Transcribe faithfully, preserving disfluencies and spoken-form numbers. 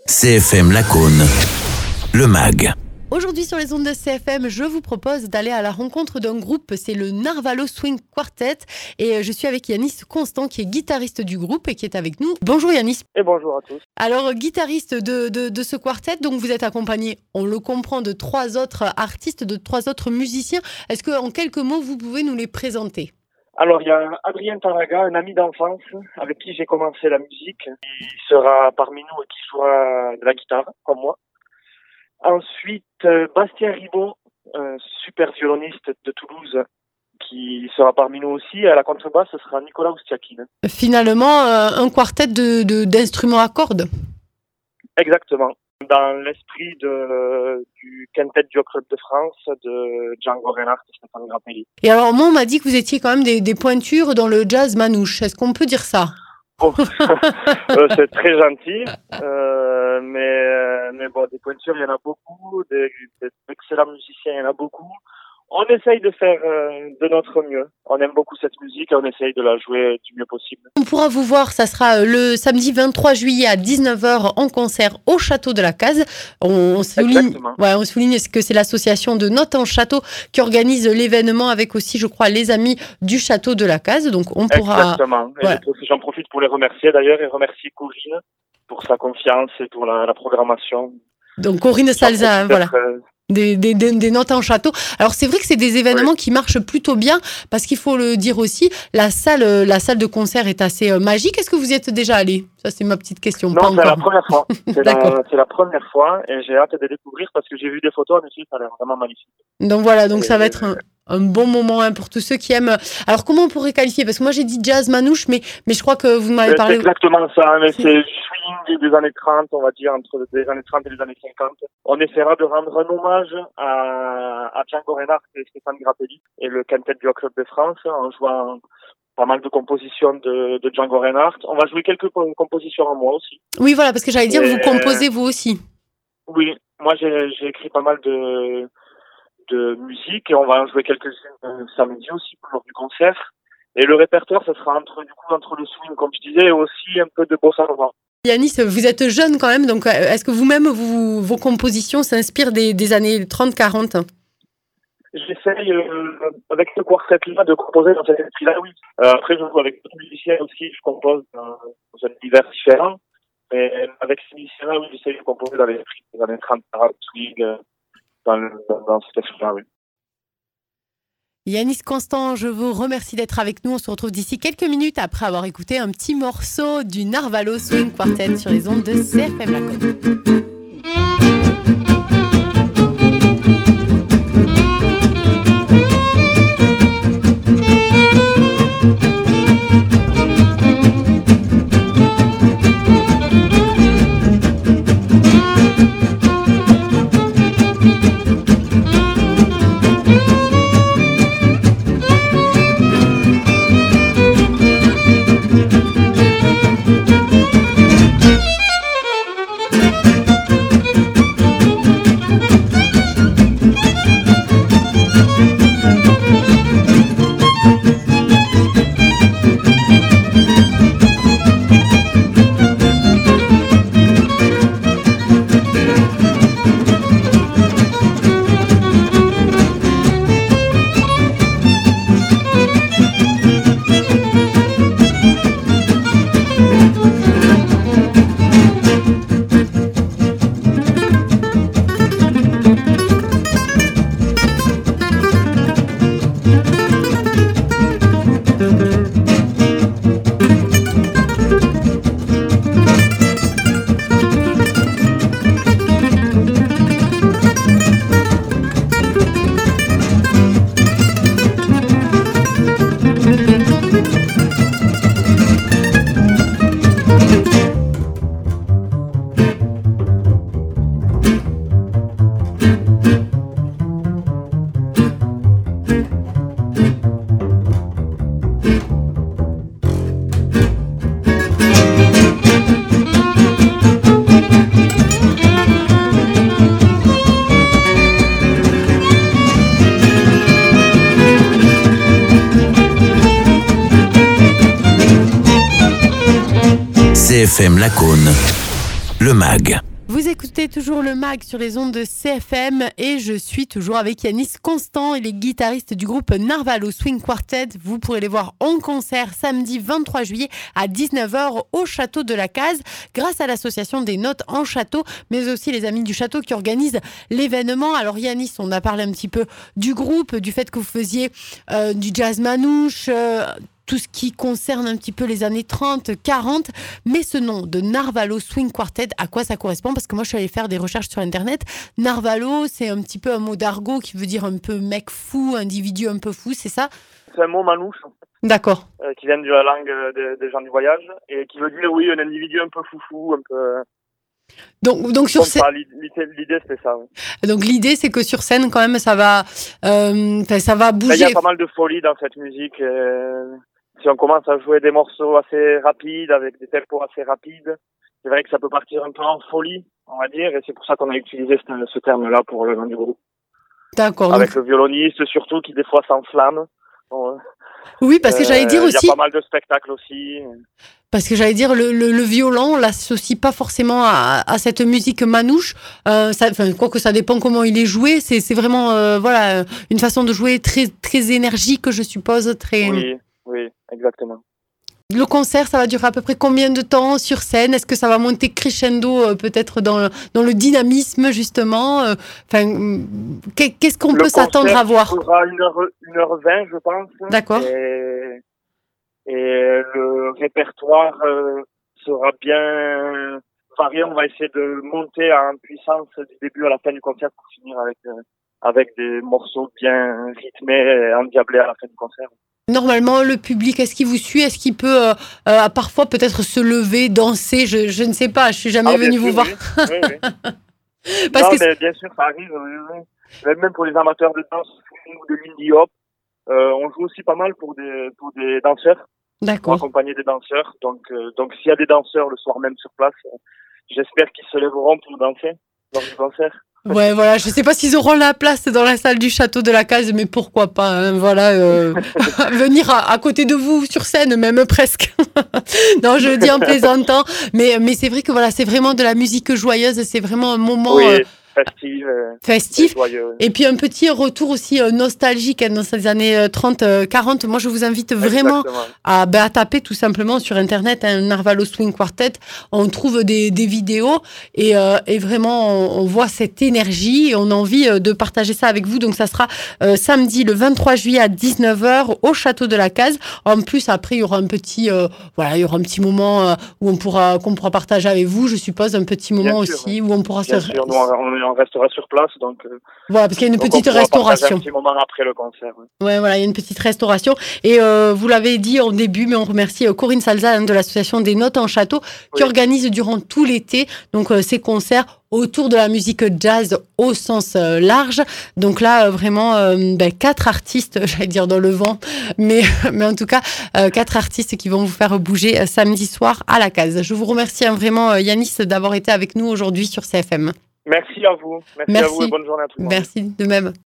C F M Lacaune, le mag. Aujourd'hui sur les ondes de C F M, je vous propose d'aller à la rencontre d'un groupe, c'est le Narvalo Swing Quartet et je suis avec Yanis Constant qui est guitariste du groupe et qui est avec nous. Bonjour Yanis. Et bonjour à tous. Alors guitariste de, de, de ce quartet, donc vous êtes accompagné, on le comprend, de trois autres artistes, de trois autres musiciens. Est-ce qu'en quelques mots vous pouvez nous les présenter ? Alors, il y a Adrien Taraga, un ami d'enfance avec qui j'ai commencé la musique. Il sera parmi nous et qui jouera de la guitare, comme moi. Ensuite, Bastien Ribot, un super violoniste de Toulouse, qui sera parmi nous aussi. Et à la contrebasse, ce sera Nicolas Oustiakine. Finalement, euh, un quartet de, de, d'instruments à cordes. Exactement. Dans l'esprit de, du quintet du Club de France, de Django Reinhardt et Stéphane Grappelli. Et alors, moi, on m'a dit que vous étiez quand même des, des pointures dans le jazz manouche. Est-ce qu'on peut dire ça ? Oh. euh, c'est très gentil, euh, mais, mais bon, des pointures, il y en a beaucoup, des, des excellents musiciens, il y en a beaucoup. On essaye de faire euh, de notre mieux. On aime beaucoup cette musique et on essaye de la jouer du mieux possible. On pourra vous voir, ça sera le samedi vingt-trois juillet à dix-neuf heures en concert au Château de la Case. On, on souligne, ouais, on souligne que c'est l'association de Notes en Château qui organise l'événement avec aussi, je crois, les amis du Château de la Case. Donc on pourra. Exactement. Et ouais. J'en profite pour les remercier d'ailleurs et remercier Corinne pour sa confiance et pour la, la programmation. Donc Corinne Salza, voilà. Euh... Des, des, des, des notes en château. Alors c'est vrai que c'est des événements oui. qui marchent plutôt bien parce qu'il faut le dire aussi, la salle, la salle de concert est assez euh, magique. Est-ce que vous y êtes déjà allé ? Ça c'est ma petite question. Non, c'est la première fois. C'est, la, c'est la première fois et j'ai hâte de découvrir parce que j'ai vu des photos, mais ça a l'air vraiment magnifique. Donc voilà, donc et ça va être un, un bon moment hein, pour tous ceux qui aiment. Alors comment on pourrait qualifier ? Parce que moi j'ai dit jazz manouche, mais, mais je crois que vous m'avez c'est parlé... C'est exactement ça, mais c'est, c'est swing des années trente, on va dire, entre les années trente et les années cinquante. On essaiera de rendre un hommage à, à Django Reinhardt et Stéphane Grappelli et le quintet du Club de France en jouant pas mal de compositions de, de Django Reinhardt. On va jouer quelques compositions en moi aussi. Oui, voilà, parce que j'allais dire, et, vous composez vous aussi. Oui, moi j'ai, j'ai écrit pas mal de, de musique et on va en jouer quelques-unes samedi aussi pour lors du concert. Et le répertoire, ça sera entre, du coup, entre le swing, comme je disais, et aussi un peu de bossa nova. Yanis, vous êtes jeune quand même, donc est-ce que vous-même, vous, vos compositions s'inspirent des, des années trente quarante ? J'essaye, euh, avec ce quartet-là, de composer dans cet esprit-là, oui. Euh, après, je joue avec d'autres musiciens aussi, je compose dans, dans un univers différent. Mais avec ces musiciens-là, oui, j'essaye de composer dans l'esprit des années trente quarante, swing, euh, dans, dans, dans cet esprit-là, oui. Yanis Constant, je vous remercie d'être avec nous. On se retrouve d'ici quelques minutes après avoir écouté un petit morceau du Narvalo Swing Quartet sur les ondes de C F M Lacaune. C F M Lacaune, le mag. Vous écoutez toujours le mag sur les ondes de C F M et je suis toujours avec Yanis Constant, il est guitariste du groupe Narvalo Swing Quartet. Vous pourrez les voir en concert samedi vingt-trois juillet à dix-neuf heures au Château de la Case grâce à l'association des Notes en Château, mais aussi les Amis du Château qui organisent l'événement. Alors Yanis, on a parlé un petit peu du groupe, du fait que vous faisiez euh, du jazz manouche, euh, tout ce qui concerne un petit peu les années trente, quarante. Mais ce nom de Narvalo Swing Quartet, à quoi ça correspond? Parce que moi, je suis allée faire des recherches sur Internet. Narvalo, c'est un petit peu un mot d'argot qui veut dire un peu mec fou, individu un peu fou, c'est ça? C'est un mot manouche. D'accord. Euh, qui vient de la langue des, des gens du voyage et qui veut dire, oui, un individu un peu foufou, un peu... Donc, donc sur scène, l'idée, l'idée c'était ça. Oui. Donc l'idée c'est que sur scène quand même ça va, euh, ça va bouger. Il y a pas mal de folie dans cette musique. Euh, si on commence à jouer des morceaux assez rapides avec des tempos assez rapides, c'est vrai que ça peut partir un peu en folie, on va dire, et c'est pour ça qu'on a utilisé ce, ce terme-là pour le nom du groupe. D'accord. Avec donc... le violoniste surtout qui des fois s'enflamme. Bon, oui, parce que euh, j'allais dire aussi. Il y a pas mal de spectacles aussi. Parce que j'allais dire, le, le, le violon, on l'associe pas forcément à, à cette musique manouche. Euh, ça, enfin, quoi que ça dépend comment il est joué. C'est, c'est vraiment, euh, voilà, une façon de jouer très, très énergique, je suppose, très. Oui, oui, exactement. Le concert, ça va durer à peu près combien de temps sur scène? Est-ce que ça va monter crescendo, euh, peut-être dans le, dans le dynamisme justement? Enfin, euh, qu'est-ce qu'on le peut s'attendre à voir? Il durera une heure, une heure vingt, je pense. D'accord. Et... Et le répertoire euh, sera bien varié. On va essayer de monter en puissance du début à la fin du concert pour finir avec euh, avec des morceaux bien rythmés et endiablés à la fin du concert. Normalement, le public, est-ce qu'il vous suit? Est-ce qu'il peut euh, euh, parfois peut-être se lever, danser? Je, je ne sais pas, je suis jamais ah, venue vous sûr, voir. Oui, oui, oui. Parce non, que mais bien sûr, ça arrive. Oui, oui. Même pour les amateurs de danse ou de l'indie hop, euh, on joue aussi pas mal pour des pour des danseurs. D'accord. Pour accompagner des danseurs. Donc, euh, donc s'il y a des danseurs le soir même sur place, euh, j'espère qu'ils se lèveront pour danser lors du concert. Ouais, voilà. Je sais pas s'ils auront la place dans la salle du Château de la Case, mais pourquoi pas, hein, voilà, euh, venir à, à côté de vous sur scène, même presque. Non, je le dis en plaisantant, mais mais c'est vrai que voilà, c'est vraiment de la musique joyeuse. C'est vraiment un moment. Oui. Euh, Festif, euh, festif. Et, et puis un petit retour aussi euh, nostalgique hein, dans ces années euh, trente quarante. Moi, je vous invite vraiment à, bah, à taper tout simplement sur Internet un hein, Narvalo Swing Quartet. On trouve des, des vidéos et, euh, et vraiment, on, on voit cette énergie et on a envie euh, de partager ça avec vous. Donc, ça sera euh, samedi le vingt-trois juillet à dix-neuf heures au Château de la Case. En plus, après, il y aura un petit, euh, voilà, il y aura un petit moment euh, où on pourra, qu'on pourra partager avec vous, je suppose, un petit moment Bien aussi sûr, où on pourra Bien se... Sûr, nous, on, on restera sur place, donc. Euh, voilà, parce qu'il y a une donc petite on restauration. Un petit moment après le concert. Ouais, ouais voilà, il y a une petite restauration. Et euh, vous l'avez dit en début, mais on remercie euh, Corinne Salza hein, de l'association des Notes en Château qui oui. organise durant tout l'été donc euh, ces concerts autour de la musique jazz au sens euh, large. Donc là, euh, vraiment, euh, ben, quatre artistes, j'allais dire dans le vent, mais, mais en tout cas, euh, quatre artistes qui vont vous faire bouger euh, samedi soir à la Case. Je vous remercie hein, vraiment, euh, Yanis, d'avoir été avec nous aujourd'hui sur C F M. Merci à vous. Merci, Merci à vous et bonne journée à tout le monde. Merci de même.